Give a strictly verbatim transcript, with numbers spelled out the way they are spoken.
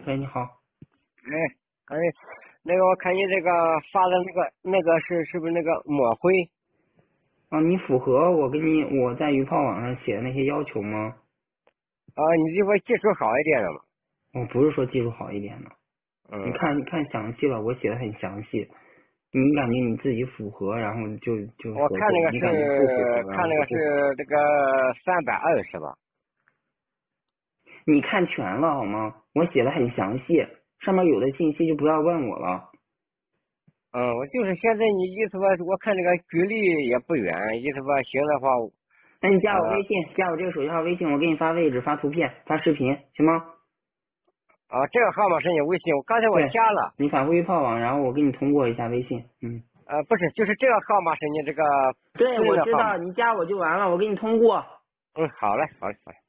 喂，你好。 哎，哎，那个我看你这个发的那个那个是是不是那个抹灰啊，你符合我给你我在鱼炮网上写的那些要求吗？ 啊？你这个技术好一点的嘛？ 我不是说技术好一点的，你嗯， 看看详细了，我写的很详细。你感觉你自己符合，然后就就我合作； 看那个是你感觉不符合，然后看那个就不合作。 是这个三百二是吧？ 你看全了好吗？我写的很详细，上面有的信息就不要问我了。 嗯，我就是现在你意思吧？我看这个距离也不远，意思吧？行的话， 那你加我呃微信，加我这个手机号微信，我给你发位置、发图片、发视频，行吗？ 啊，这个号码是你微信，我刚才我对， 加了， 你反馈鱼炮网，然后我给你通过一下微信。嗯。 呃，不是，就是这个号码是你这个对， 私人的号码。 我知道，你加我就完了，我给你通过。 嗯，好嘞，好嘞，好嘞。